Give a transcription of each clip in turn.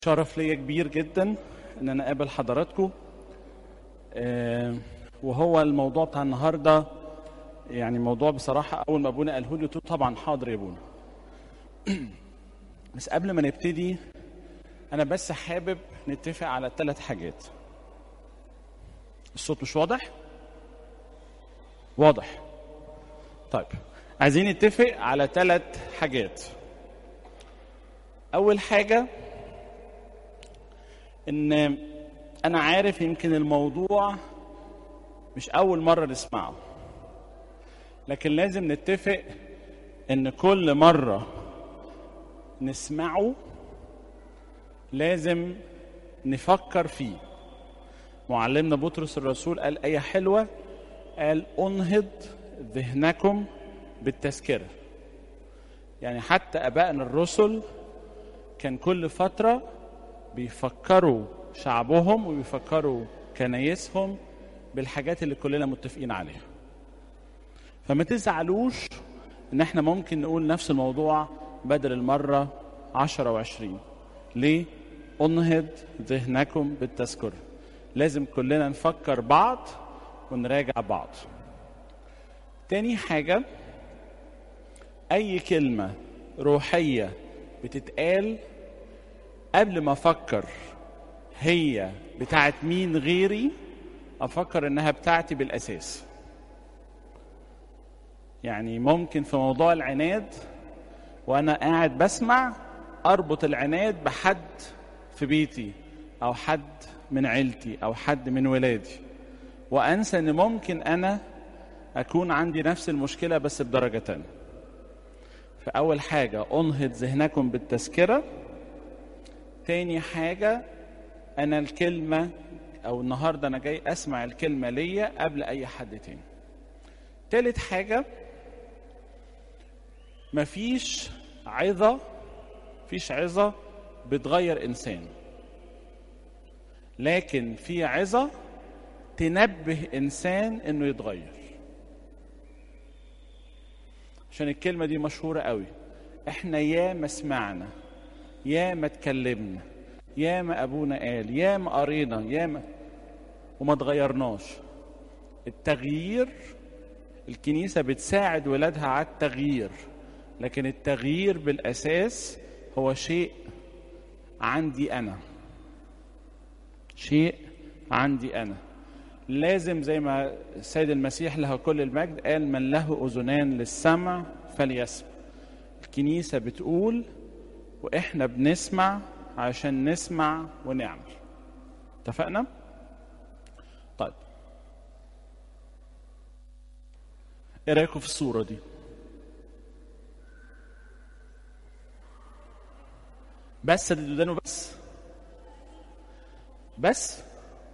شرف ليا كبير جدا ان انا اقابل حضراتكم. وهو الموضوع بتاع النهارده، يعني موضوع بصراحه اول ما ابونا قاله لي قلت له طبعا حاضر يا ابونا. بس قبل ما نبتدي انا بس حابب نتفق على 3 حاجات. الصوت مش واضح؟ واضح. طيب، عايزين نتفق على 3 حاجات. اول حاجه ان انا عارف يمكن الموضوع مش اول مره نسمعه، لكن لازم نتفق ان كل مره نسمعه لازم نفكر فيه. معلمنا بطرس الرسول قال آية حلوة، قال انهض ذهنكم بالتذكرة. يعني حتى ابائنا الرسل كان كل فترة بيفكروا شعبهم وبيفكروا كنايسهم بالحاجات اللي كلنا متفقين عليها. فما تزعلوش ان احنا ممكن نقول نفس الموضوع بدل المرة 10 و20. ليه؟ انهض ذهنكم بالتذكرة. لازم كلنا نفكر بعض ونراجع بعض. تاني حاجة، اي كلمة روحية بتتقال قبل ما افكر هي بتاعت مين غيري، افكر انها بتاعتي بالاساس. يعني ممكن في موضوع العناد وانا قاعد بسمع اربط العناد بحد في بيتي او حد من عيلتي او حد من ولادي، وانسى ان ممكن انا اكون عندي نفس المشكلة بس بدرجة تانية. فاول حاجة انهض ذهنكم بالتذكرة. تاني حاجة، انا الكلمة او النهاردة انا جاي اسمع الكلمة ليا قبل اي حد تاني. تالت حاجة، مفيش عظة بتغير انسان، لكن في عظة تنبه انسان انه يتغير. عشان الكلمة دي مشهورة قوي. احنا يا ما سمعنا، يا ما اتكلمنا، يا ما ابونا قال، يا ما قرينا، يا ما وما تغيرناش. التغيير، الكنيسة بتساعد ولادها على التغيير، لكن التغيير بالأساس هو شيء عندي أنا. شيء عندي أنا. لازم زي ما السيد المسيح له كل المجد قال من له أذنان للسمع فليسمع. الكنيسة بتقول وإحنا بنسمع عشان نسمع ونعمل. اتفقنا؟ طيب، ايه رايكم في الصورة دي؟ بس اللي قدامه بس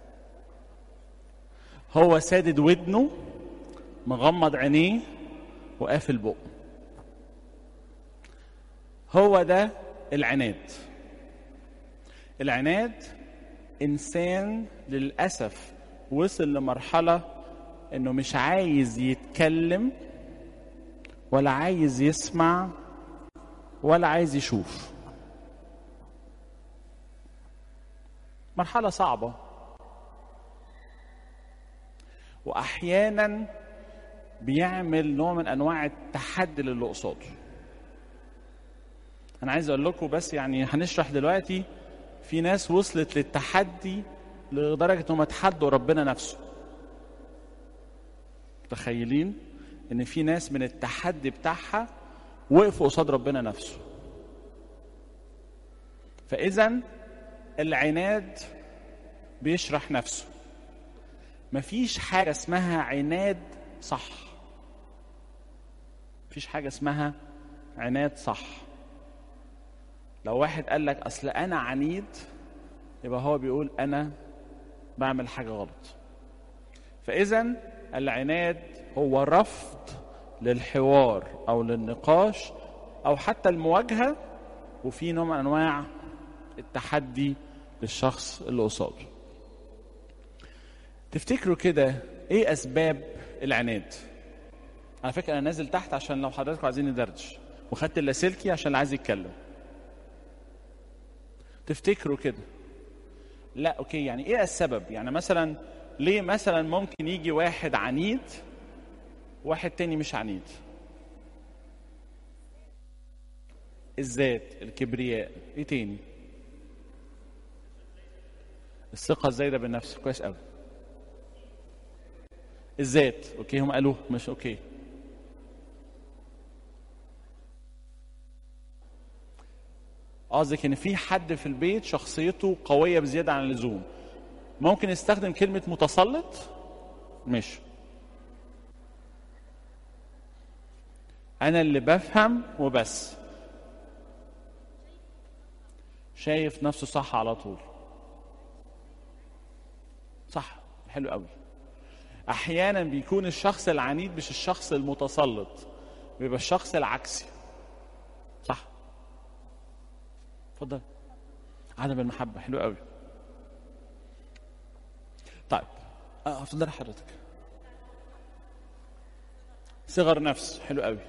هو سادد ودنه، مغمض عينيه، وقافل بقه. هو ده العناد. العناد انسان للأسف وصل لمرحلة انه مش عايز يتكلم ولا عايز يسمع ولا عايز يشوف. مرحلة صعبة، واحيانا بيعمل نوع من انواع التحدي للي قصاده. انا عايز اقول لكم بس، يعني هنشرح دلوقتي، في ناس وصلت للتحدي لدرجة انهم اتحدوا ربنا نفسه. متخيلين ان في ناس من التحدي بتاعها وقفوا قصاد ربنا نفسه؟ فاذا العناد بيشرح نفسه. مفيش حاجة اسمها عناد صح. مفيش حاجة اسمها عناد صح. لو واحد قال لك اصل انا عنيد، يبقى هو بيقول انا بعمل حاجة غلط. فاذا العناد هو رفض للحوار او للنقاش او حتى المواجهة، وفي نوع من انواع التحدي للشخص اللي قصاده. تفتكروا كده ايه اسباب العناد؟ على فكرة انا نازل تحت عشان لو حضراتكم عايزين ندردش، وخدت اللاسلكي عشان اللي عايز يتكلم. تفتكروا كده؟ لا اوكي، يعني ايه السبب؟ يعني مثلا ليه مثلا ممكن يجي واحد عنيد واحد تاني مش عنيد؟ الذات، الكبرياء، ايه تاني؟ الثقة الزايدة بالنفس. كويس قوي. الذات، اوكي هم قالوه مش اوكي. قصدك ان في حد في البيت شخصيته قوية بزيادة عن اللزوم، ممكن يستخدم كلمة متسلط؟ مش انا اللي بفهم وبس، شايف نفسه صح على طول. صح، حلو قوي. احيانا بيكون الشخص العنيد مش الشخص المتسلط، بيبقى الشخص العكسي. صح، اتفضل. عدم المحبة، حلو قوي. طيب اتفضل حضرتك. صغر نفس، حلو قوي.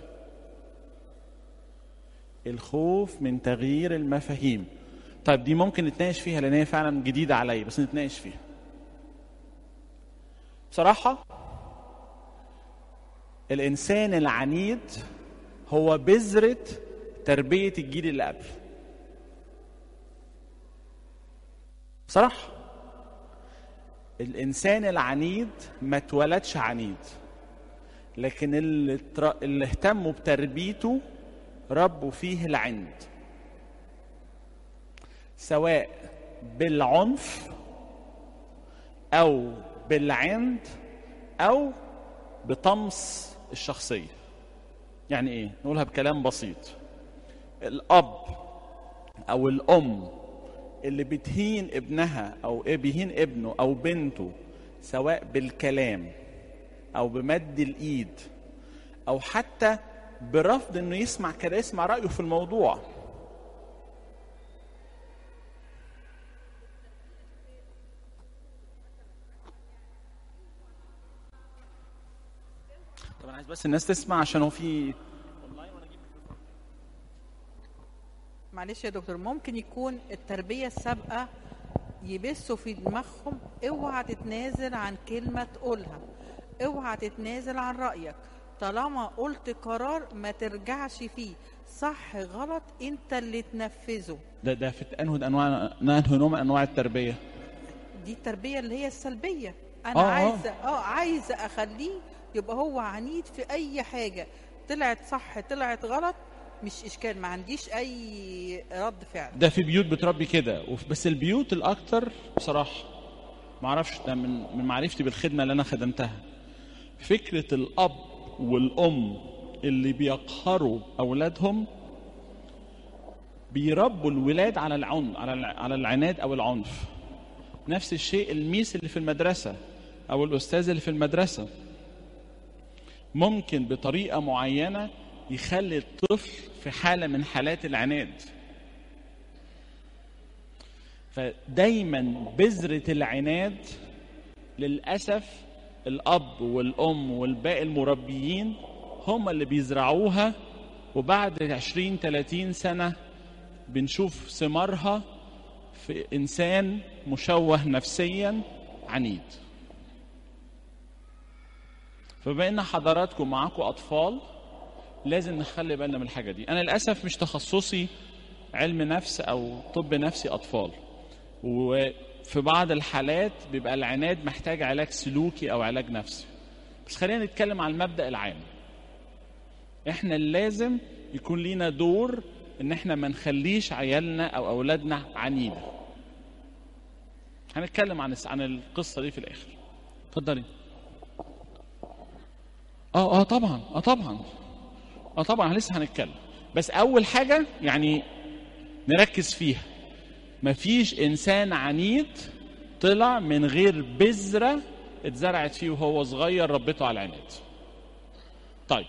الخوف من تغيير المفاهيم. طيب دي ممكن نتناقش فيها لان هي فعلا جديدة علي، بس نتناقش فيها. بصراحة الإنسان العنيد هو بذرة تربية الجيل اللي قبل. بصراحة الإنسان العنيد ما اتولدش عنيد، لكن اللي اهتموا بتربيته ربوا فيه العند، سواء بالعنف أو بالعند أو بطمس الشخصية. يعني إيه؟ نقولها بكلام بسيط. الأب أو الأم اللي بتهين ابنها أو بيهين ابنه أو بنته، سواء بالكلام أو بمد الإيد أو حتى برفض إنه يسمع رأيه في الموضوع، طبعا عايز بس الناس تسمع عشان هو في معلش يا دكتور، ممكن يكون التربية السابقة يبثوا في دماغهم اوعى تتنازل عن كلمة تقولها، اوعى تتنازل عن رأيك، طالما قلت قرار ما ترجعش فيه، صح غلط انت اللي تنفذه. ده في انه نوع من انواع التربية. دي التربية اللي هي السلبية. انا عايزة اخليه يبقى هو عنيد في اي حاجة، طلعت صح طلعت غلط مش اشكال، ما عنديش اي رد فعل. ده في بيوت بتربي كده، بس البيوت الاكتر بصراحه ما اعرفش، ده من معرفتي بالخدمه اللي انا خدمتها، فكره الاب والام اللي بيقهروا اولادهم بيربوا الولاد على على العناد او العنف. نفس الشيء الميس اللي في المدرسه او الاستاذ اللي في المدرسه ممكن بطريقه معينه يخلي الطفل في حالة من حالات العناد. فدايما بذرة العناد للأسف الأب والأم والباقي المربيين هم اللي بيزرعوها، وبعد 20-30 سنة بنشوف ثمارها في إنسان مشوه نفسيا عنيد. فبما حضراتكم معاكم أطفال لازم نخلي بالنا من الحاجة دي. أنا للأسف مش تخصصي علم نفس أو طب نفسي أطفال، وفي بعض الحالات بيبقى العناد محتاج علاج سلوكي أو علاج نفسي، بس خلينا نتكلم عن المبدأ العام. إحنا لازم يكون لينا دور إن إحنا ما نخليش عيالنا أو أولادنا عنيدة. هنتكلم عن القصة دي في الآخر. اتفضلي. طبعا لسه هنتكلم، بس اول حاجه يعني نركز فيها، مفيش انسان عنيد طلع من غير بذره اتزرعت فيه وهو صغير ربته على العناد. طيب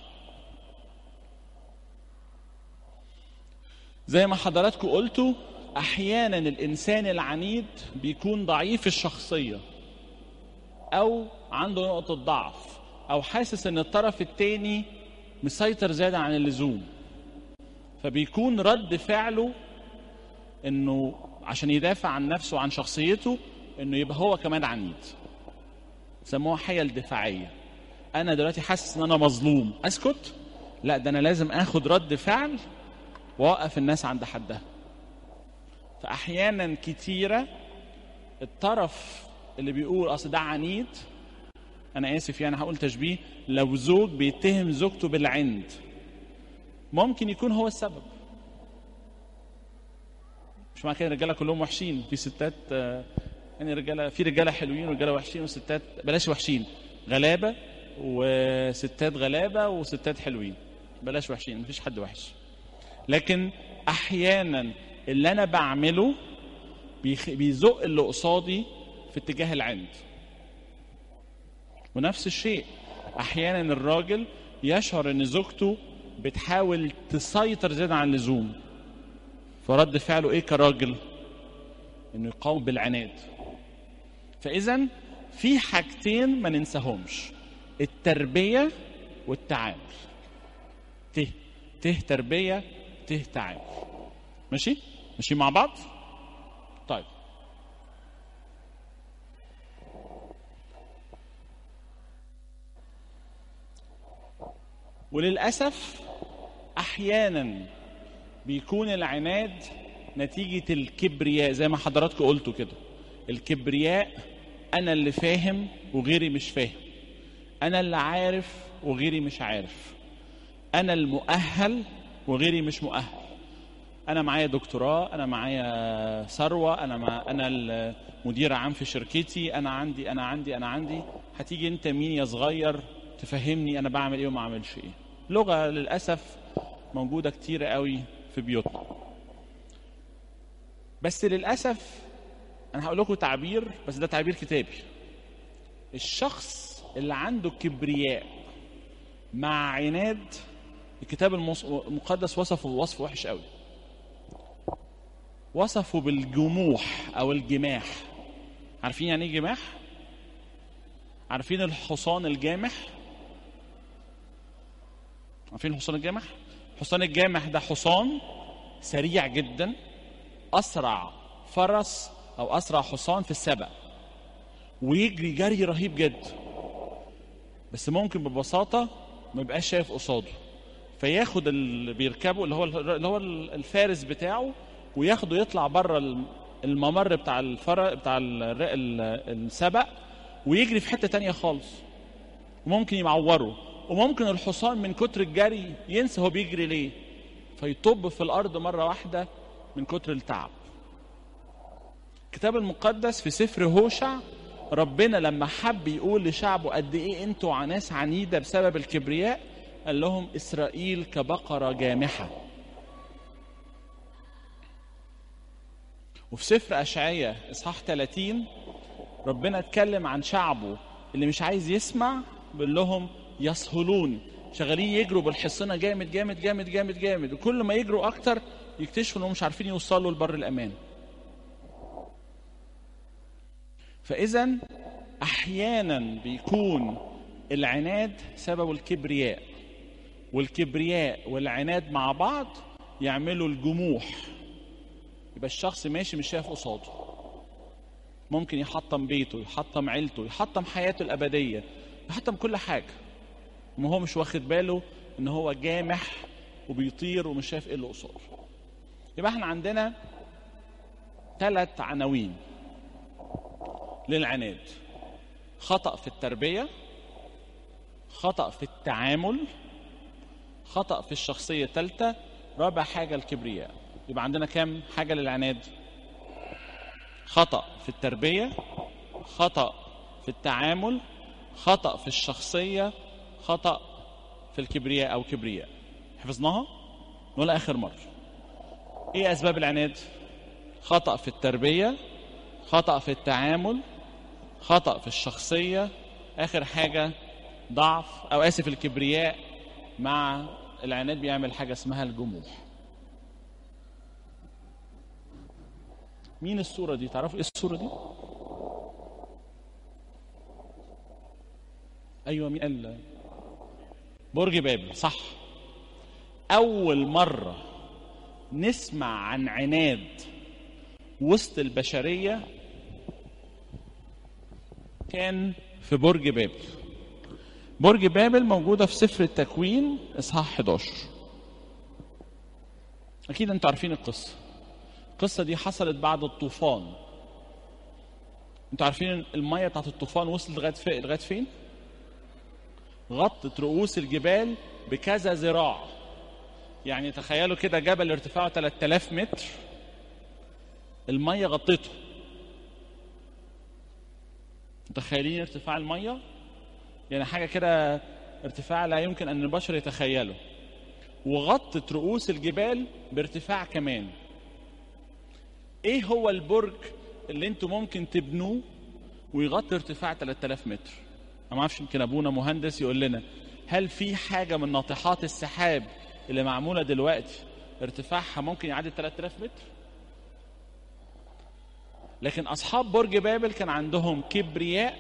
زي ما حضراتكم قلتوا، احيانا الانسان العنيد بيكون ضعيف الشخصيه او عنده نقطه ضعف او حاسس ان الطرف التاني مسيطر زيادة عن اللزوم، فبيكون رد فعله انه عشان يدافع عن نفسه وعن شخصيته انه يبقى هو كمان عنيد. سموها حيل دفاعيه. انا دلوقتي حاسس ان انا مظلوم، اسكت؟ لا، ده انا لازم اخد رد فعل واوقف الناس عند حدها. فاحيانا كتيره الطرف اللي بيقول اصل ده عنيد، انا اسف يعني هقول تشبيه، لو زوج بيتهم زوجته بالعند ممكن يكون هو السبب. مش معنى كده الرجاله كلهم وحشين، في ستات يعني رجاله، في رجاله حلوين ورجاله وحشين، وستات بلاش وحشين، غلابه وستات غلابه وستات حلوين، بلاش وحشين، مفيش حد وحش. لكن احيانا اللي انا بعمله بيزق اللي قصادي في اتجاه العند. ونفس الشيء احيانا الراجل يشعر ان زوجته بتحاول تسيطر زيادة عن اللزوم، فرد فعله ايه كراجل؟ انه يقاوم بالعناد. فاذا في حاجتين ما ننساهمش، التربية والتعامل. تربية، تعامل. ماشي مع بعض؟ طيب، وللأسف أحيانا بيكون العناد نتيجة الكبرياء، زي ما حضراتكم قلتوا كده. الكبرياء، أنا اللي فاهم وغيري مش فاهم، أنا اللي عارف وغيري مش عارف، أنا المؤهل وغيري مش مؤهل، أنا معايا دكتوراه، أنا معايا ثروة، أنا المدير عام في شركتي، أنا عندي. هتيجي أنت مين يا صغير تفهمني أنا بعمل إيه وما عملش إيه؟ لغة للأسف موجودة كتير قوي في بيوتنا. بس للأسف أنا هقول لكم تعبير، بس ده تعبير كتابي. الشخص اللي عنده كبرياء مع عناد، الكتاب المقدس وصفه وصف وحش قوي، وصفه بالجموح أو الجماح. عارفين يعني إيه جماح؟ عارفين الحصان الجامح؟ عارفين الحصان الجامح؟ الحصان الجامح ده حصان سريع جدا، أسرع فرس أو أسرع حصان في السبق، ويجري جري رهيب جدا، بس ممكن ببساطة ما يبقاش شايف قصاده، فياخد اللي بيركبه اللي هو الفارس بتاعه، وياخده يطلع بره الممر بتاع السبق، ويجري في حتة تانية خالص، وممكن يمعوره. وممكن الحصان من كتر الجري ينسى هو بيجري ليه، فيطب في الأرض مرة واحدة من كتر التعب. الكتاب المقدس في سفر هوشع، ربنا لما حب يقول لشعبه قد ايه انتوا ناس عنيدة بسبب الكبرياء، قال لهم إسرائيل كبقرة جامحة. وفي سفر أشعياء إصحاح 30 ربنا اتكلم عن شعبه اللي مش عايز يسمع، بيقول لهم يسهلون، شغالين يجروا بالحصنة جامد جامد جامد جامد جامد، وكل ما يجروا أكتر يكتشفوا إنهم مش عارفين يوصلوا لبر الأمان. فإذا أحيانا بيكون العناد سبب الكبرياء، والكبرياء والعناد مع بعض يعملوا الجموح، يبقى الشخص ماشي مش شايف قصاده، ممكن يحطم بيته، يحطم عيلته، يحطم حياته الأبدية، يحطم كل حاجة، وما هو مش واخد باله ان هو جامح وبيطير ومش شايف ايه اللي قصاده. يبقى احنا عندنا 3 عناوين للعناد: خطأ في التربية، خطأ في التعامل، خطأ في الشخصية الثالثة، رابع حاجة الكبرياء. يبقى عندنا كام حاجة للعناد؟ خطأ في التربية، خطأ في التعامل، خطأ في الشخصية، خطأ في الكبرياء أو كبرياء. حفظناها؟ نقولها آخر مرة. إيه أسباب العناد؟ خطأ في التربية، خطأ في التعامل، خطأ في الشخصية، آخر حاجة ضعف أو الكبرياء. مع العناد بيعمل حاجة اسمها الجموح. مين الصورة دي؟ تعرفوا إيه الصورة دي؟ أيوة، مين قال؟ برج بابل، صح. أول مرة نسمع عن عناد وسط البشرية كان في برج بابل. برج بابل موجودة في سفر التكوين إصحاح 11. أكيد أنتوا عارفين القصة دي حصلت بعد الطوفان. أنتوا عارفين المية بتاعت الطوفان وصلت لغاية فين؟ غطت رؤوس الجبال بكذا ذراع. يعني تخيلوا كده جبل ارتفاعه 3000 متر، المية غطته. متخيلين ارتفاع المية؟ يعني حاجة كده ارتفاع لا يمكن أن البشر يتخيله. وغطت رؤوس الجبال بارتفاع كمان. ايه هو البرج اللي انتوا ممكن تبنوه ويغطي ارتفاع 3000 متر؟ انا ما اعرفش، يمكن ابونا مهندس يقول لنا. هل في حاجة من ناطحات السحاب اللي معمولة دلوقتي ارتفاعها ممكن يعدي 3000 متر؟ لكن اصحاب برج بابل كان عندهم كبرياء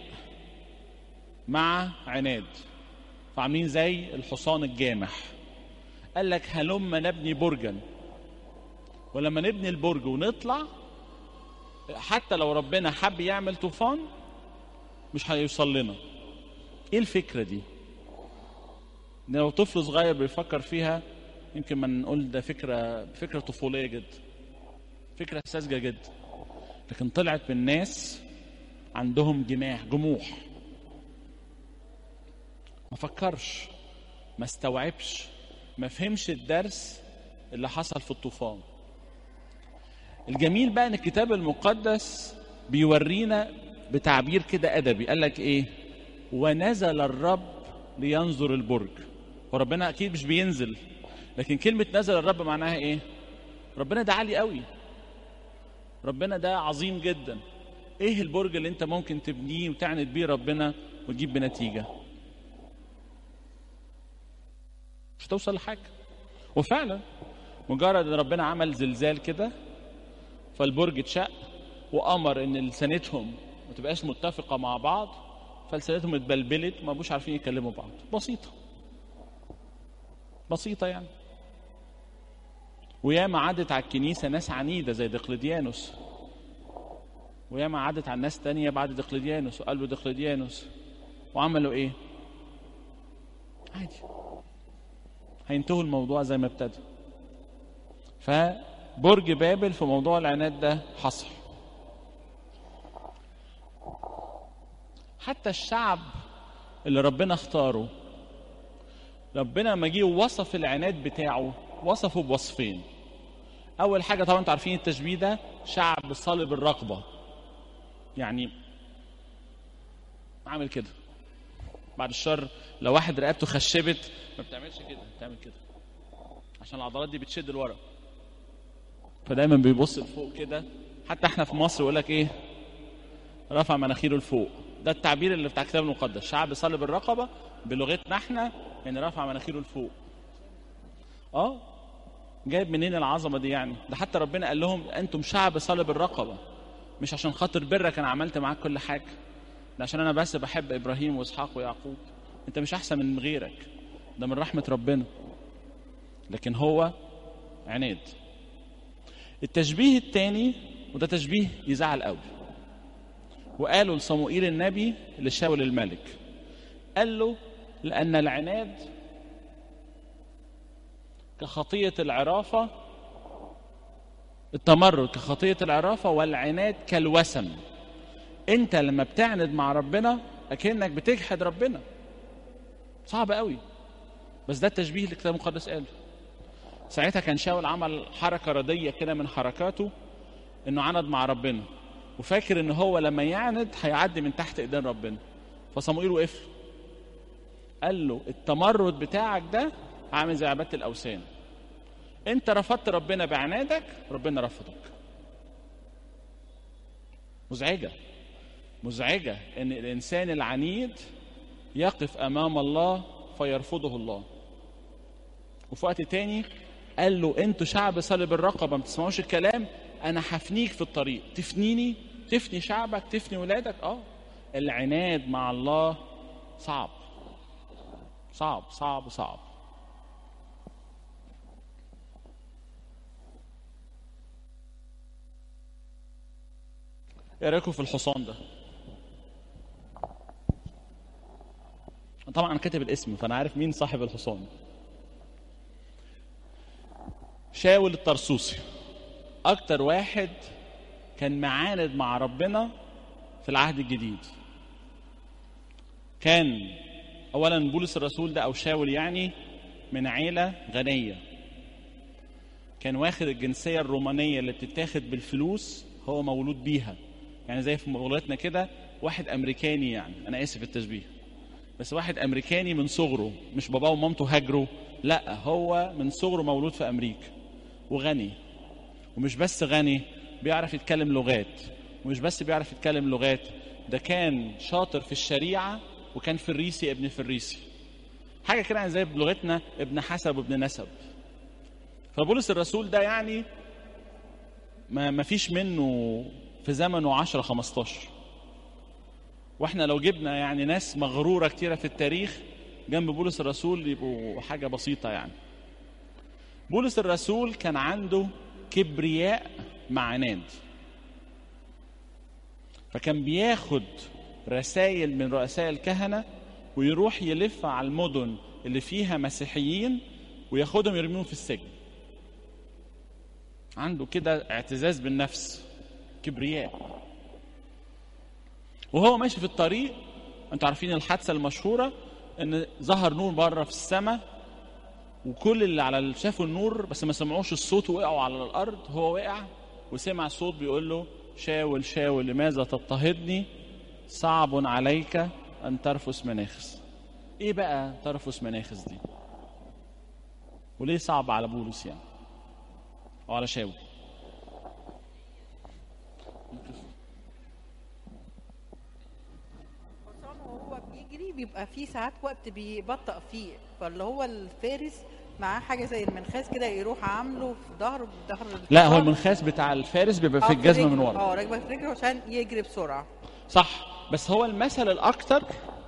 مع عناد، فعاملين زي الحصان الجامح. قال لك هلم نبني برجا، ولما نبني البرج ونطلع حتى لو ربنا حب يعمل طوفان مش هيوصل لنا. ايه الفكرة دي؟ لو طفل صغير بيفكر فيها يمكن ما نقول ده فكرة طفولية جدا، فكرة ساذجة جدا، لكن طلعت من ناس عندهم جموح. ما فكرش، ما استوعبش، ما فهمش الدرس اللي حصل في الطوفان. الجميل بقى ان الكتاب المقدس بيورينا بتعبير كده ادبي. قال لك ايه؟ ونزل الرب لينظر البرج. وربنا اكيد مش بينزل، لكن كلمة نزل الرب معناها ايه؟ ربنا ده عالي قوي، ربنا ده عظيم جدا. ايه البرج اللي انت ممكن تبنيه وتعند بيه ربنا وتجيب بنتيجة؟ مش توصل لحاجة. وفعلا مجرد ان ربنا عمل زلزال كده فالبرج اتشق، وامر ان لسانتهم ما تبقاش متفقة مع بعض، فلسانتهم اتبلبلت وما بقوش عارفين يكلموا بعض. بسيطة يعني. وياما عدت على الكنيسة ناس عنيدة زي دقلديانوس، وياما عدت على ناس تانية بعد دقلديانوس وقالوا دقلديانوس وعملوا ايه؟ عادي، هينتهوا الموضوع زي ما ابتدى. فبرج بابل في موضوع العناد ده حصل. حتى الشعب اللي ربنا اختاره، ربنا لما جه وصف العناد بتاعه وصفه بوصفين. اول حاجه طبعا انتوا عارفين التشبيه ده، شعب صلب الرقبه. يعني عامل كده بعد الشر، لو واحد رقبته خشبت ما بتعملش كده، بتعمل كده عشان العضلات دي بتشد لورا، فدايما بيبص لفوق كده. حتى احنا في مصر يقول لك ايه؟ رفع مناخيره لفوق. ده التعبير اللي بتاع الكتاب المقدس، شعب صلب الرقبه بلغتنا احنا يعني رفع مناخيره لفوق. جايب منين العظمه دي يعني؟ ده حتى ربنا قال لهم انتم شعب صلب الرقبه، مش عشان خاطر برك انا عملت معاك كل حاجه، ده عشان انا بس بحب ابراهيم واسحاق ويعقوب. انت مش احسن من غيرك، ده من رحمه ربنا. لكن هو عناد. التشبيه الثاني، وده تشبيه يزعل قوي، وقالوا لصموئيل النبي لشاول الملك، قال له لأن العناد كخطية العرافة، التمرد كخطية العرافة، والعناد كالوسم. انت لما بتعند مع ربنا اكنك بتجحد ربنا. صعب قوي، بس ده التشبيه اللي الكتاب المقدس قاله. ساعتها كان شاول عمل حركة ردية كده من حركاته، انه عند مع ربنا وفاكر ان هو لما يعند هيعدي من تحت ايدين ربنا. فصموئيل وقف قال له التمرد بتاعك ده عامل زي عبادة الاوثان. انت رفضت ربنا بعنادك، ربنا رفضك. مزعجة ان الانسان العنيد يقف امام الله فيرفضه الله. وفي وقت تاني قال له انتوا شعب صلب الرقبة ما بتسمعوش الكلام، انا هفنيك في الطريق. تفنيني؟ تفني شعبك؟ تفني ولادك؟ العناد مع الله صعب صعب صعب صعب. ايه رايكم في الحصان ده؟ طبعا انا كاتب الاسم فانا عارف مين صاحب الحصان. شاول الطرسوسي اكتر واحد كان معاند مع ربنا في العهد الجديد. كان اولا بولس الرسول ده او شاول يعني من عيلة غنية، كان واخد الجنسية الرومانية اللي بتتاخد بالفلوس، هو مولود بيها، يعني زي في مولاتنا كده واحد امريكاني، يعني انا اسف التشبيه، بس واحد امريكاني من صغره، مش باباه ومامته هاجروا، لا هو من صغره مولود في امريكا وغني. ومش بس غني، بيعرف يتكلم لغات، ومش بس بيعرف يتكلم لغات، ده كان شاطر في الشريعة وكان فريسي ابن فريسي، حاجة كده زي بلغتنا ابن حسب وابن نسب. فبولس الرسول ده يعني ما فيش منه في زمنه 10-15. واحنا لو جبنا يعني ناس مغرورة كتيرة في التاريخ جنب بولس الرسول يبقوا حاجة بسيطة يعني. بولس الرسول كان عنده كبرياء مع عناد، فكان بياخد رسائل من رؤساء الكهنة ويروح يلف على المدن اللي فيها مسيحيين وياخدهم يرميهم في السجن. عنده كده اعتزاز بالنفس، كبرياء. وهو ماشي في الطريق، انتوا عارفين الحادثة المشهورة ان ظهر نور بره في السماء، وكل اللي على شافوا النور بس ما سمعوش الصوت وقعوا على الارض. هو وقع وسمع صوت بيقول له شاول شاول لماذا تضطهدني، صعب عليك ان ترفس مناخس. ايه بقى ترفس مناخس دي؟ وليه صعب على بولس يعني او على شاول؟ وهو بيجري بيبقى فيه ساعات وقت بيبطأ فيه، فاللي هو الفارس معاه حاجه زي المنخاس كده يروح عامله في ظهره بظهر. لا، هو المنخاس بتاع الفارس بيبقى في الجزمه من ورا، راكبه في رجله عشان يجري بسرعه. صح، بس هو المثل الاكتر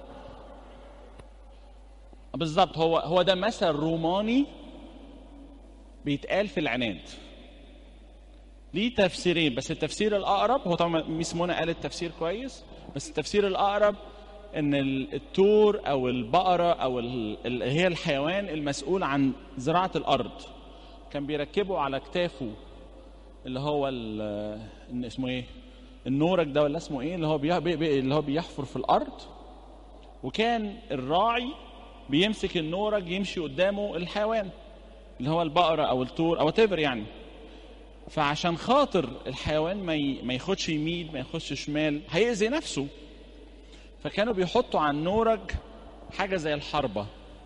بالظبط هو ده مثل روماني بيتقال في العناد. ليه تفسيرين، بس التفسير الاقرب هو طبعا ميس منى قال التفسير كويس، بس التفسير الاقرب ان التور او البقره او هي الحيوان المسؤول عن زراعه الارض، كان بيركبوا على كتافه اللي هو اسمه ايه، النورك ده ولا اسمه ايه، اللي هو بيحفر في الارض، وكان الراعي بيمسك النورك يمشي قدامه الحيوان اللي هو البقره او التور او تبر يعني. فعشان خاطر الحيوان ما ياخدش يمين ما ياخدش شمال هيأذي نفسه، فكانوا بيحطوا على النورج حاجة زي الحربة،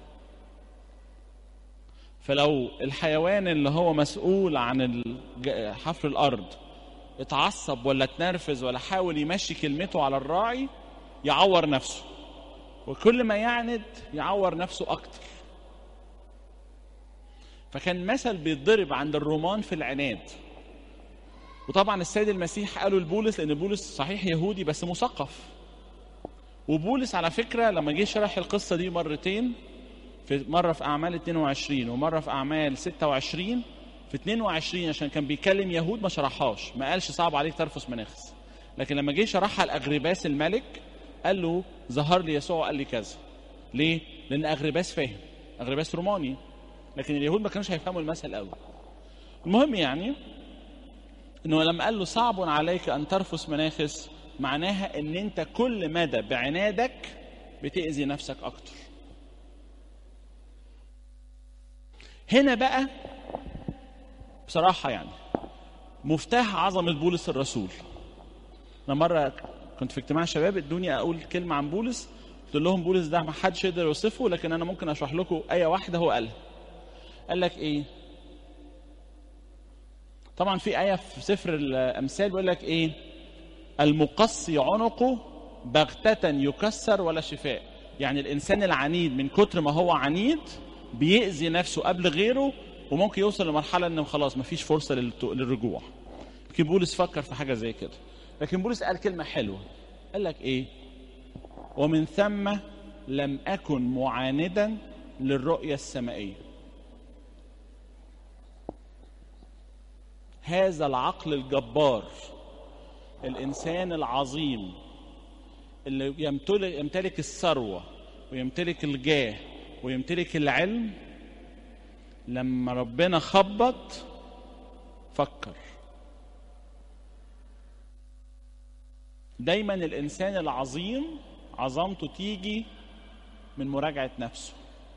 فلو الحيوان اللي هو مسؤول عن حفر الأرض اتعصب ولا اتنرفز ولا حاول يمشي كلمته على الراعي يعور نفسه، وكل ما يعند يعور نفسه أكتر. فكان مثل بيتضرب عند الرومان في العناد. وطبعا السيد المسيح قالوا لبولس، لأن بولس صحيح يهودي بس مثقف، وبولس على فكرة لما جه شرح القصة دي مرتين، مرة في أعمال 22 ومرة في أعمال 26. في 22 عشان كان بيكلم يهود ما شرحهاش، ما قالش صعب عليك ترفس مناخس، لكن لما جه شرحها لأغرباس الملك قال له ظهر لي يسوع قال لي كذا. ليه؟ لأن أغرباس فاهم، أغرباس روماني، لكن اليهود ما كانوش هيفهموا المثل قوي. المهم يعني انه لما قال له صعب عليك ان ترفس مناخس، معناها ان انت كل مدى بعنادك بتأذي نفسك اكتر. هنا بقى بصراحة يعني مفتاح عظمة بولس الرسول. انا مرة كنت في اجتماع شباب ادوني اقول كلمة عن بولس، قلت لهم بولس ده ما حدش يقدر يوصفه، لكن انا ممكن اشرح لكم آية واحدة هو قالها. قال لك ايه؟ طبعا في آية في سفر الأمثال بيقول لك ايه؟ المقصي عنقه بغتة يكسر ولا شفاء. يعني الإنسان العنيد من كتر ما هو عنيد بيأذي نفسه قبل غيره، وممكن يوصل لمرحلة انه خلاص مفيش فرصة للرجوع. لكن بولس فكر في حاجة زي كده، لكن بولس قال كلمة حلوة. قال لك ايه؟ ومن ثم لم أكن معاندا للرؤية السمائية. هذا العقل الجبار الإنسان العظيم اللي يمتلك الثروة ويمتلك الجاه ويمتلك العلم، لما ربنا خبط فكر. دايما الإنسان العظيم عظمته تيجي من مراجعة نفسه.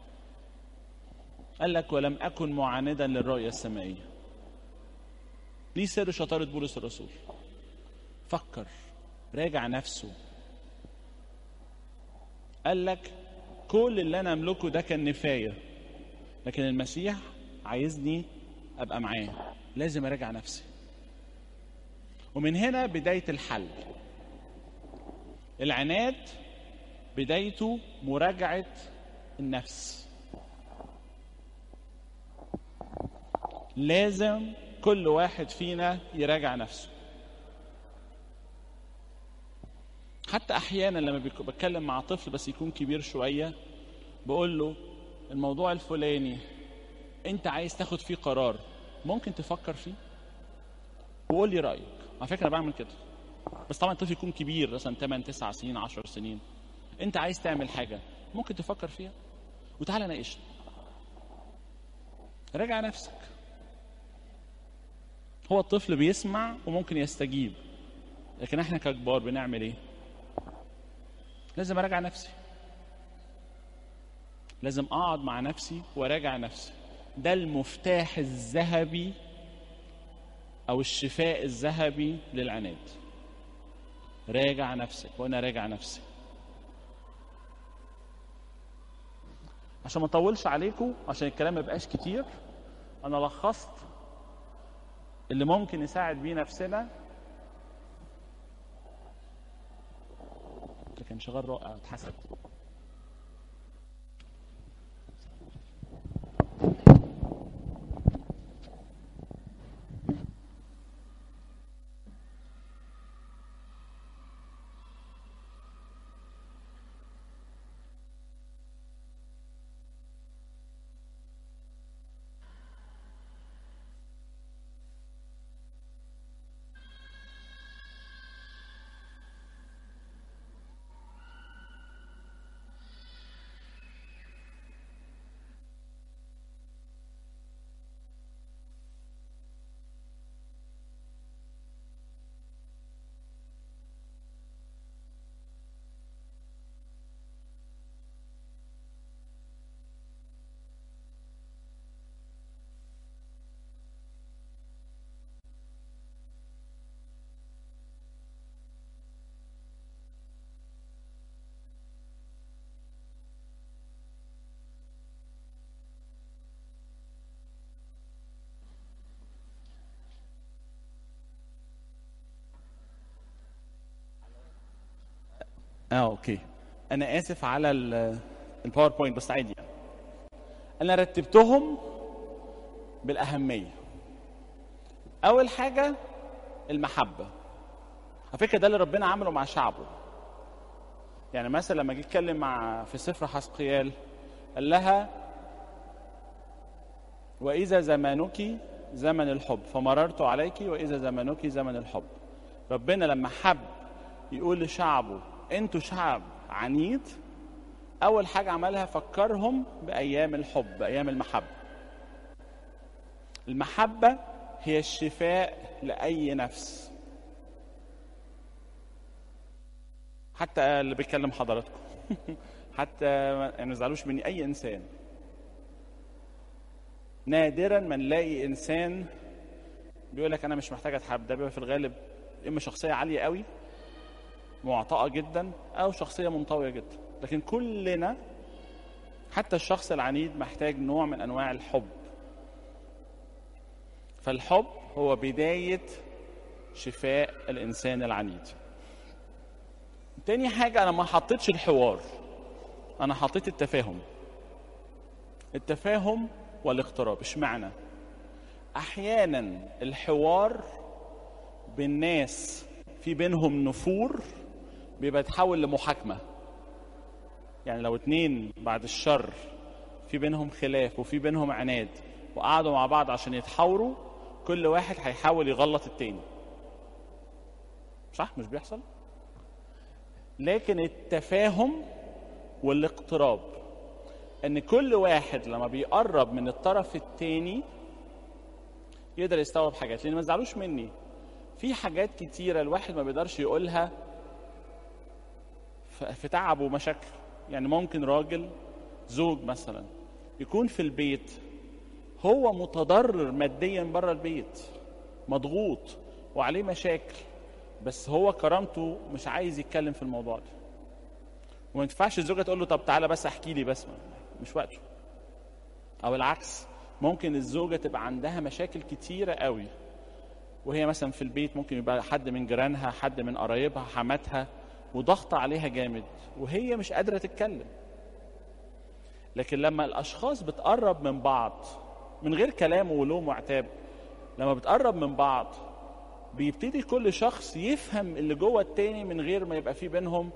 قال لك ولم أكن معاندا للرؤية السمائية. دي سر شطارة بولس الرسول. فكر، راجع نفسه. قال لك كل اللي أنا أملكه ده كان نفاية، لكن المسيح عايزني أبقى معاه، لازم أراجع نفسي. ومن هنا بداية الحل. العناد بدايته مراجعة النفس. لازم كل واحد فينا يراجع نفسه. حتى أحيانا لما بتكلم مع طفل بس يكون كبير شوية، بقول له الموضوع الفلاني أنت عايز تاخد فيه قرار، ممكن تفكر فيه وقول لي رأيك. على فكرة أنا بعمل كده، بس طبعا الطفل يكون كبير مثلا 8 9 سنين 10 سنين. أنت عايز تعمل حاجة ممكن تفكر فيها وتعالى ناقشني. راجع نفسك. هو الطفل بيسمع وممكن يستجيب، لكن احنا ككبار بنعمل ايه؟ لازم اراجع نفسي، لازم اقعد مع نفسي وراجع نفسي. ده المفتاح الذهبي او الشفاء الذهبي للعناد. راجع نفسك وانا راجع نفسي. عشان ما اطولش عليكم، عشان الكلام ما يبقاش كتير، انا لخصت اللي ممكن يساعد بيه نفسنا. ده كان شغال رائع، اتحسد. اوكي، انا اسف على الباوربوينت بس عادي. انا رتبتهم بالاهميه. اول حاجه المحبه. على فكره ده اللي ربنا عمله مع شعبه. يعني مثلا لما جه يتكلم مع في سفر حزقيال، قال لها واذا زمانك زمن الحب فمررت عليك، واذا زمانك زمن الحب. ربنا لما حب يقول لشعبه انتوا شعب عنيد، اول حاجه عملها فكرهم بايام الحب، بايام المحبه. المحبه هي الشفاء لاي نفس، حتى اللي بيكلم حضراتكم حتى يعني ما تزعلوش مني، اي انسان. نادرا ما نلاقي انسان بيقول لك انا مش محتاج اتحب. ده بيبقى في الغالب اما شخصيه عاليه قوي معطاءه جدا، او شخصيه منطويه جدا. لكن كلنا حتى الشخص العنيد محتاج نوع من انواع الحب. فالحب هو بدايه شفاء الانسان العنيد. تاني حاجه، انا ما حطيتش الحوار، انا حطيت التفاهم. التفاهم والاقتراب. اشمعنى؟ احيانا الحوار بالناس في بينهم نفور بيبقى تحول لمحاكمه. يعني لو اتنين بعد الشر في بينهم خلاف وفي بينهم عناد وقعدوا مع بعض عشان يتحاوروا، كل واحد هيحاول يغلط التاني. صح؟ مش بيحصل؟ لكن التفاهم والاقتراب، ان كل واحد لما بيقرب من الطرف التاني يقدر يستوعب حاجات. لان ما تزعلوش مني، في حاجات كتيرة الواحد ما بيقدرش يقولها في تعب ومشاكل. يعني ممكن راجل زوج مثلا يكون في البيت هو متضرر ماديا بره البيت، مضغوط وعليه مشاكل، بس هو كرامته مش عايز يتكلم في الموضوع ده. وما ينفعش الزوجة تقول له طب تعالى بس احكي لي، بس مش وقته. او العكس، ممكن الزوجة تبقى عندها مشاكل كتيرة قوي وهي مثلا في البيت، ممكن يبقى حد من جيرانها، حد من قرايبها، حماتها، وضغط عليها جامد وهي مش قادرة تتكلم. لكن لما الأشخاص بتقرب من بعض من غير كلام ولوم وعتاب، لما بتقرب من بعض بيبتدي كل شخص يفهم اللي جوه التاني من غير ما يبقى فيه بينهم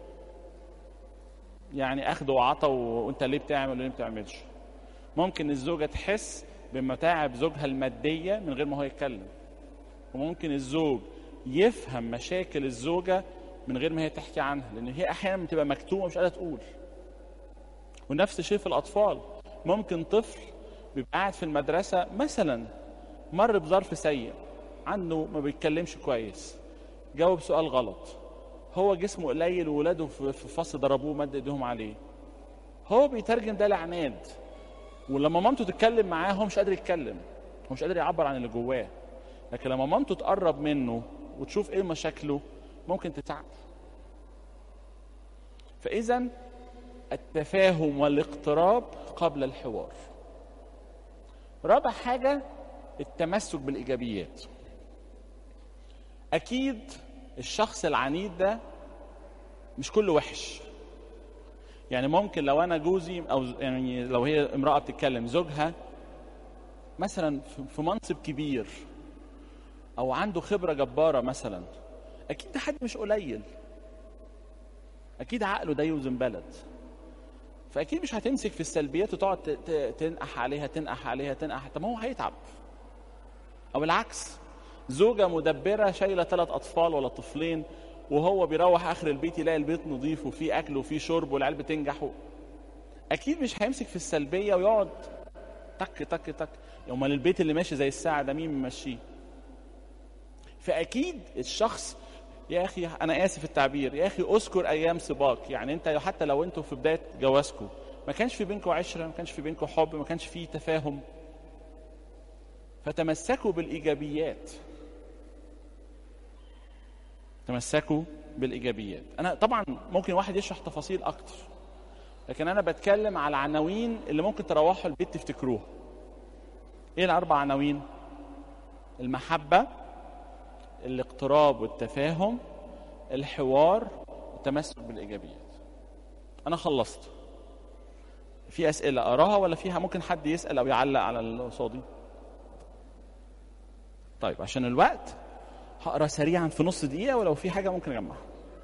يعني أخذ وعطا، وأنت ليه بتعمل وليه ما بتعملش. ممكن الزوجة تحس بمتاعب زوجها المادية من غير ما هو يتكلم، وممكن الزوج يفهم مشاكل الزوجة من غير ما هي تحكي عنها، لأن هي أحيانا بتبقى مكتومة مش قادرة تقول. ونفس الشيء في الأطفال، ممكن طفل بيبقى قاعد في المدرسة مثلا مر بظرف سيء، عنده ما بيتكلمش كويس، جاوب سؤال غلط، هو جسمه قليل وولاده في الفصل ضربوه مد ايديهم عليه، هو بيترجم ده لعناد. ولما مامته تتكلم معاه هو مش قادر يتكلم، هو مش قادر يعبر عن اللي جواه. لكن لما مامته تقرب منه وتشوف ايه مشاكله ممكن تتعب. فإذا التفاهم والاقتراب قبل الحوار. رابع حاجة التمسك بالإيجابيات. أكيد الشخص العنيد ده مش كله وحش. يعني ممكن لو أنا جوزي، أو يعني لو هي امرأة بتتكلم، زوجها مثلا في منصب كبير أو عنده خبرة جبارة مثلا، أكيد ده حد مش قليل، أكيد عقله ده يوزن بلد. فأكيد مش هتمسك في السلبيات وتقعد تنقح عليها تنقح عليها تنقح، طب هو هيتعب. أو العكس، زوجة مدبرة شايلة 3 أطفال ولا طفلين، وهو بيروح آخر البيت يلاقي البيت نظيف وفيه أكل وفيه شرب والعيال بتنجح، أكيد مش هيمسك في السلبية ويقعد تك تك تك. يوم البيت اللي ماشي زي الساعة ده مين ممشيه؟ فأكيد الشخص، يا أخي أنا آسف التعبير، يا أخي أذكر أيام سباق. يعني أنت حتى لو أنتوا في بداية جوازكم ما كانش في بينكم عشرة، ما كانش في بينكم حب، ما كانش في تفاهم، فتمسكوا بالإيجابيات. تمسكوا بالإيجابيات. أنا طبعا ممكن واحد يشرح تفاصيل أكتر، لكن أنا بتكلم على العناوين اللي ممكن تروحوا البيت تفتكروها. إيه ال4 عناوين؟ المحبة، الاقتراب والتفاهم، الحوار، التمسك بالإيجابيات. أنا خلصت. في أسئلة أراها ولا فيها ممكن حد يسأل أو يعلق على اللي قصادي؟ طيب عشان الوقت هقرأ سريعا في نص دقيقة، ولو في حاجة ممكن أجمعها.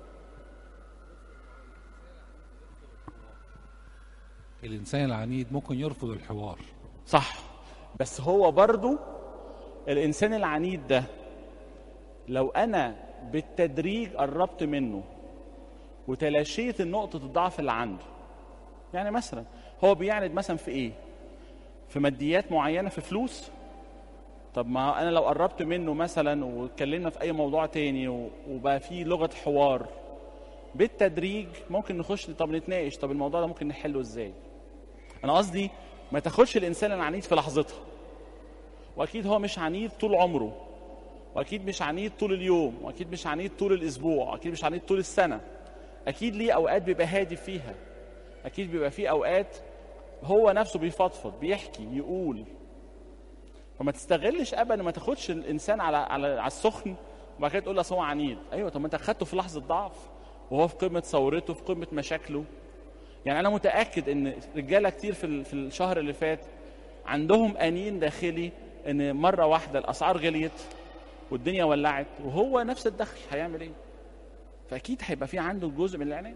الإنسان العنيد ممكن يرفض الحوار، صح، بس هو برضو الإنسان العنيد ده لو أنا بالتدريج قربت منه وتلاشيت النقطة الضعف اللي عنده. يعني مثلا هو بيعند مثلا في إيه؟ في ماديات معينة، في فلوس. طب ما أنا لو قربت منه مثلا واتكلمنا في أي موضوع تاني وبقى فيه لغة حوار، بالتدريج ممكن نخش طب نتناقش، طب الموضوع ده ممكن نحله إزاي. أنا قصدي ما تاخدش الإنسان العنيد في لحظتها، وأكيد هو مش عنيد طول عمره، وأكيد مش عنيد طول اليوم، وأكيد مش عنيد طول الأسبوع، وأكيد مش عنيد طول السنة. أكيد ليه أوقات بيبقى هادي فيها، أكيد بيبقى فيه أوقات هو نفسه بيفضفض بيحكي يقول. فما تستغلش أبدا، ما تاخدش الإنسان على السخن وبعد كده تقول له هو عنيد. أيوة، طب ما أنت خدته في لحظة ضعف وهو في قمة ثورته، في قمة مشاكله. يعني أنا متأكد إن رجالة كتير في الشهر اللي فات عندهم أنين داخلي إن مرة واحدة الأسعار غليت والدنيا ولعت، وهو نفس الدخل هيعمل إيه؟ فأكيد هيبقى في عنده جزء من العناد.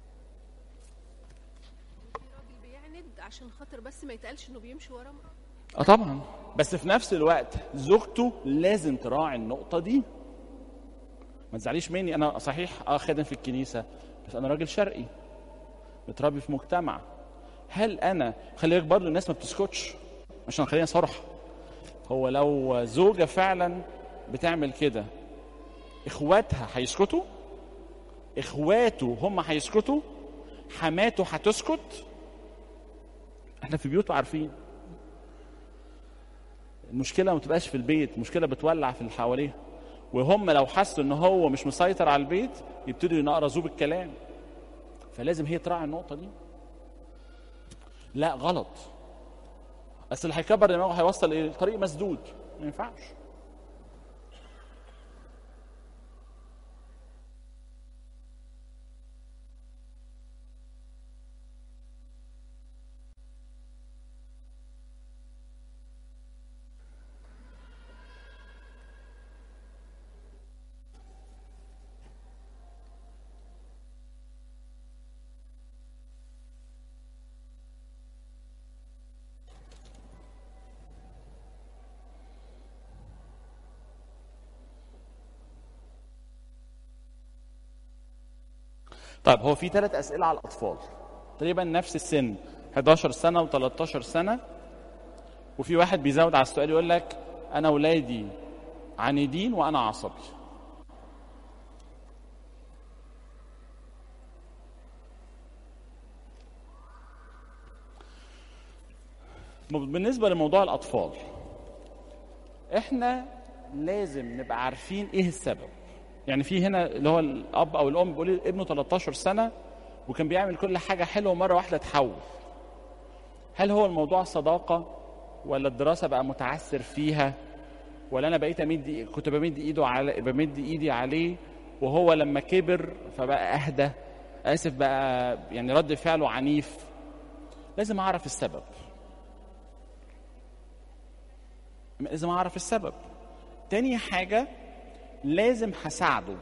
راجل بيعند عشان خاطر بس ما يتقالش إنه بيمشي ورا. طبعا، بس في نفس الوقت زوجته لازم تراعي النقطة دي. ما تزعليش مني، انا صحيح خادم في الكنيسة، بس انا راجل شرقي متربي في مجتمع. هل انا خلي بالك برضه الناس ما بتسكتش، عشان خلينا صراحة، هو لو زوجة فعلا بتعمل كده اخواتها هيسكتوا؟ اخواته هم هيسكتوا؟ حماته هتسكت؟ احنا في بيوت عارفين المشكلة ما تبقاش في البيت، المشكلة بتولع في اللي حواليها، وهم لو حسوا ان هو مش مسيطر على البيت يبتدوا ينقرزوه بالكلام. فلازم هي تراعي النقطة دي. لا غلط، بس اللي هيكبر دماغه هيوصل ايه؟ طريق مسدود، ما ينفعش. طيب هو في 3 أسئلة على الأطفال تقريبا نفس السن، 11 سنة و13 سنة، وفي واحد بيزود على السؤال يقول لك أنا ولادي عنيدين وأنا عصبي. بالنسبة لموضوع الأطفال، إحنا لازم نبقى عارفين إيه السبب. يعني في هنا اللي هو الأب أو الأم بيقول ابنه 13 سنة وكان بيعمل كل حاجة حلوة مرة واحدة تحول. هل هو الموضوع صداقة، ولا الدراسة بقى متعثر فيها، ولا أنا بقيت كنت بمد إيدي عليه وهو لما كبر فبقى أهدى، آسف بقى يعني رد فعله عنيف؟ لازم أعرف السبب، لازم أعرف السبب. تاني حاجة لازم هساعده.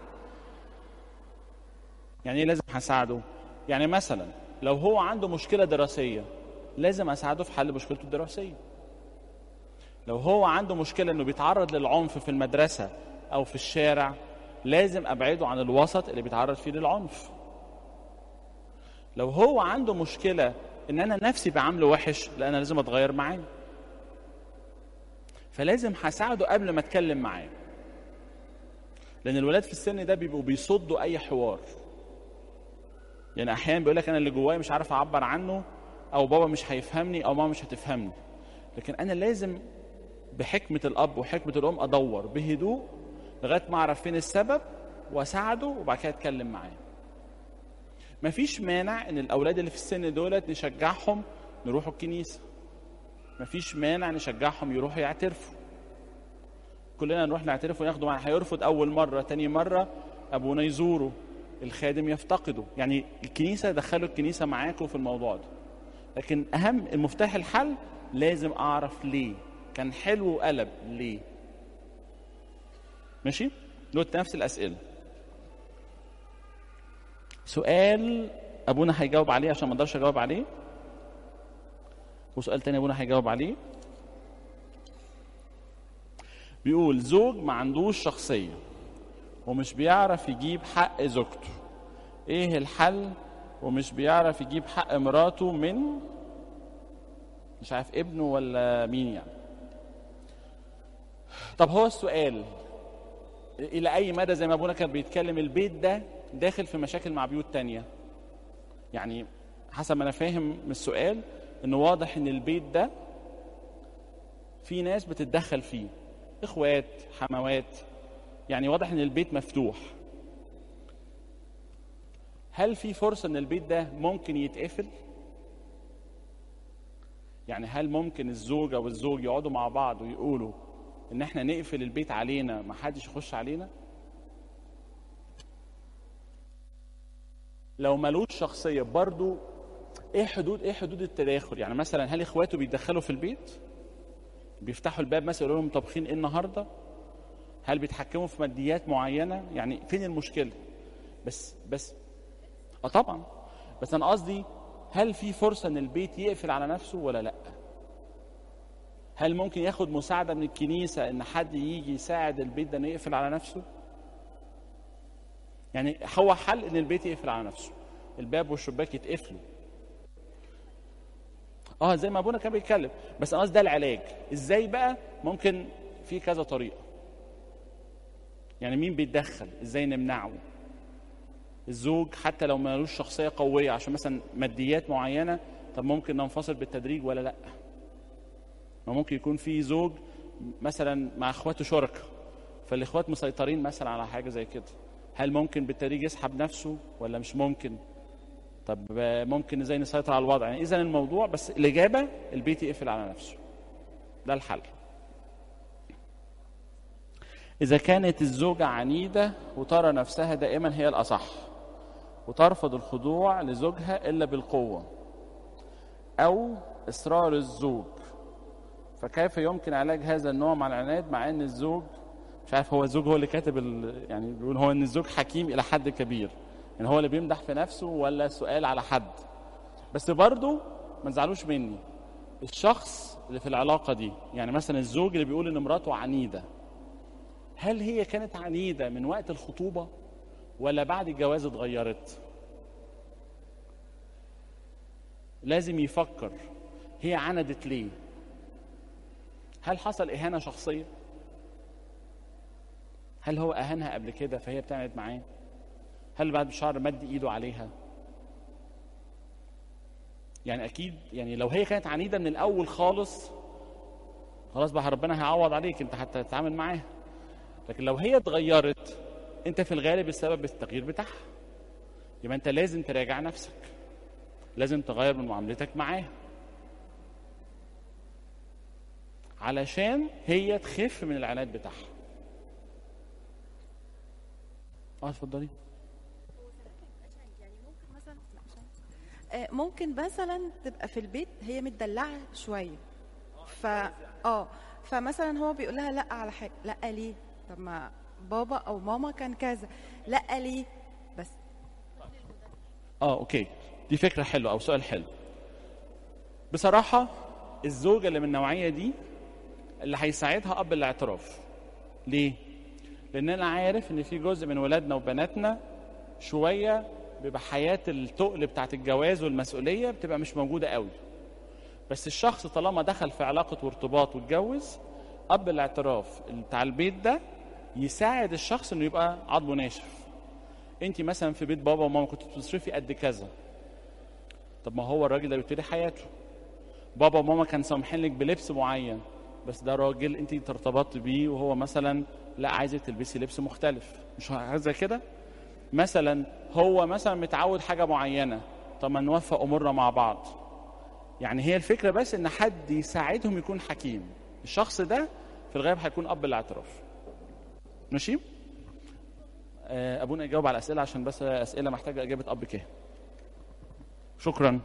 يعني ايه لازم هساعده؟ يعني مثلا لو هو عنده مشكلة دراسية لازم اساعده في حل مشكلته الدراسية. لو هو عنده مشكلة انه بيتعرض للعنف في المدرسة او في الشارع لازم ابعده عن الوسط اللي بيتعرض فيه للعنف. لو هو عنده مشكلة ان انا نفسي بعامله وحش، لا انا لازم اتغير معاه. فلازم هساعده قبل ما اتكلم معاه، لان الولاد في السن ده بيبقوا بيصدوا اي حوار. يعني احيانا بيقول لك انا اللي جوايا مش عارف اعبر عنه، او بابا مش هيفهمني، او ماما مش هتفهمني. لكن انا لازم بحكمة الاب وحكمة الام ادور بهدوء لغاية ما اعرف فين السبب واساعده، وبعد كده اتكلم معاه. مفيش مانع ان الاولاد اللي في السن دولت نشجعهم نروحوا الكنيسة، مفيش مانع نشجعهم يروحوا يعترفوا، كلنا نروح نعترف وناخده معنا. هيرفض اول مرة، تاني مرة ابونا يزوره، الخادم يفتقده. يعني الكنيسة دخلوا الكنيسة معاكم في الموضوع ده. لكن اهم المفتاح الحل لازم اعرف ليه كان حلو وقلب ليه. ماشي؟ نوت نفس الاسئلة. سؤال ابونا هيجاوب عليه عشان ما اقدرش اجاوب عليه، وسؤال تاني ابونا هيجاوب عليه. بيقول زوج ما عندوش شخصية ومش بيعرف يجيب حق زوجته، ايه الحل؟ ومش بيعرف يجيب حق مراته من مش عارف ابنه ولا مين يعني. طب هو السؤال الى اي مدى زي ما ابونا كان بيتكلم البيت ده داخل في مشاكل مع بيوت تانية؟ يعني حسب ما انا فاهم من السؤال انه واضح ان البيت ده في ناس بتتدخل فيه، اخوات، حموات، يعني واضح ان البيت مفتوح. هل في فرصة ان البيت ده ممكن يتقفل؟ يعني هل ممكن الزوجة والزوج يقعدوا مع بعض ويقولوا ان احنا نقفل البيت علينا ما حدش يخش علينا؟ لو ملوش شخصية برضو ايه حدود التداخل؟ يعني مثلا هل اخواته بيتدخلوا في البيت؟ بيفتحوا الباب مثلا يقولوا لهم طبخين ايه النهارده؟ هل بيتحكموا في ماديات معينة؟ يعني فين المشكلة؟ بس طبعا، بس انا قصدي هل في فرصة ان البيت يقفل على نفسه ولا لا؟ هل ممكن ياخد مساعدة من الكنيسة ان حد يجي يساعد البيت ده انه يقفل على نفسه؟ يعني هو حل ان البيت يقفل على نفسه، الباب والشباك يتقفلوا. زي ما ابونا كان بيتكلم، بس انا قصدي ده العلاج. ازاي بقى؟ ممكن في كذا طريقة. يعني مين بيتدخل؟ ازاي نمنعه؟ الزوج حتى لو مالوش شخصية قوية عشان مثلا ماديات معينة، طب ممكن ننفصل بالتدريج ولا لا؟ ما ممكن يكون في زوج مثلا مع اخواته شركة، فالاخوات مسيطرين مثلا على حاجة زي كده، هل ممكن بالتدريج يسحب نفسه ولا مش ممكن؟ طب ممكن ازاي نسيطر على الوضع؟ يعني اذا الموضوع بس الاجابة البيت يقفل على نفسه، ده الحل. إذا كانت الزوجة عنيدة وترى نفسها دائما هي الأصح وترفض الخضوع لزوجها إلا بالقوة أو إصرار الزوج، فكيف يمكن علاج هذا النوع من العناد مع أن الزوج مش عارف، هو الزوج هو اللي كاتب يعني بيقول هو أن الزوج حكيم إلى حد كبير، يعني هو اللي بيمدح في نفسه ولا سؤال على حد؟ بس برضو ما تزعلوش مني، الشخص اللي في العلاقة دي، يعني مثلا الزوج اللي بيقول أن مراته عنيدة، هل هي كانت عنيدة من وقت الخطوبة ولا بعد الجواز اتغيرت؟ لازم يفكر هي عندت ليه. هل حصل إهانة شخصية؟ هل هو أهانها قبل كده فهي بتعند معاه؟ هل بعد بشهر مد إيده عليها؟ يعني أكيد يعني لو هي كانت عنيدة من الأول خالص، خلاص بقى ربنا هيعوض عليك، انت حتى تتعامل معاها. لكن لو هي اتغيرت، انت في الغالب السبب التغيير بتاعها، يبقى انت لازم تراجع نفسك، لازم تغير من معاملتك معاها علشان هي تخف من العناد بتاعها. اتفضلي. ممكن مثلا تبقى في البيت هي متدلعه شويه، فمثلا هو بيقول لها لا على حاجه، لا ليه؟ طب ما بابا او ماما كان كذا، لا ليه؟ بس اوكي، دي فكره حلوه او سؤال حلو. بصراحه الزوجه اللي من النوعيه دي اللي هيساعدها اب الاعتراف. ليه؟ لان انا عارف ان في جزء من ولادنا وبناتنا شويه بيبقى حياه التقل بتاعت الجواز والمسؤوليه بتبقى مش موجوده قوي، بس الشخص طالما دخل في علاقه وارتباط واتجوز، اب الاعتراف بتاع البيت ده يساعد الشخص انه يبقى عضمه ناشف. انت مثلا في بيت بابا وماما كنت بتصرفي قد كذا، طب ما هو الراجل ده بيبتدي حياته، بابا وماما كان سامحين لك بلبس معين، بس ده راجل انت ارتبطت بيه وهو مثلا لا عايزك تلبسي لبس مختلف، مش عايزه كده. مثلا هو مثلا متعود حاجه معينه، طب ما نوفق امورنا مع بعض. يعني هي الفكره بس ان حد يساعدهم يكون حكيم. الشخص ده في الغالب هيكون اب الاعتراف. ماشي؟ ابونا يجاوب على الاسئله عشان بس اسئله محتاجه اجابه اب كده. شكرا.